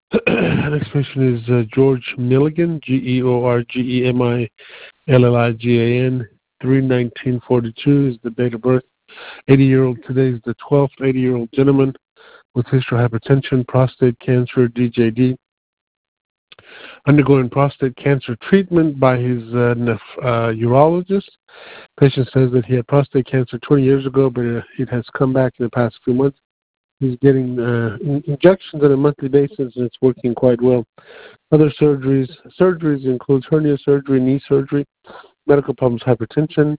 Next patient is George Milligan, Georgemilligan, 3/1942 is the date of birth. 80-year-old. Today is the 12th. 80-year-old gentleman with history of hypertension, prostate cancer, DJD. Undergoing prostate cancer treatment by his urologist. Patient says that he had prostate cancer 20 years ago, but it has come back in the past few months. He's getting injections on a monthly basis, and it's working quite well. Other surgeries include hernia surgery, knee surgery, medical problems, hypertension,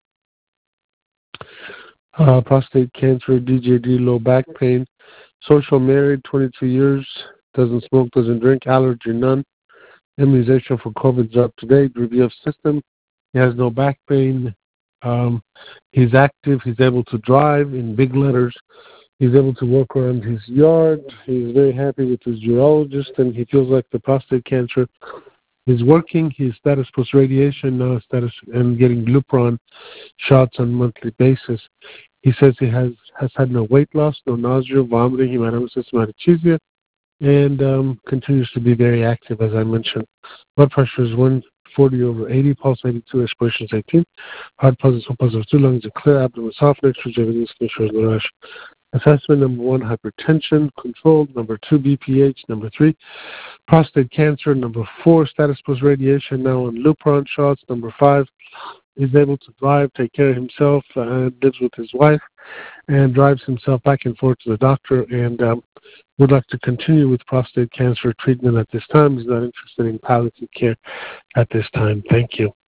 prostate cancer, DJD, low back pain, social, married, 22 years, doesn't smoke, doesn't drink, allergy, none. Immunization for COVID is up to date. Review of system. He has no back pain. He's active. He's able to drive in big letters. He's able to walk around his yard. He's very happy with his urologist, and he feels like the prostate cancer is working. His status post radiation now status and getting Lupron shots on a monthly basis. He says he has had no weight loss, no nausea, vomiting, hematemesis, hematochezia, and continues to be very active, as I mentioned. Blood pressure is 140/80, pulse 82, respiration 18, heart pulse is 1+2, lungs are clear, abdomen soft, next to everything is no. Assessment number 1, hypertension, controlled. Number 2, BPH. Number 3, prostate cancer. Number 4, status post radiation, now on Lupron shots. Number 5, is able to drive, take care of himself, lives with his wife, and drives himself back and forth to the doctor, and would like to continue with prostate cancer treatment at this time. He's not interested in palliative care at this time. Thank you.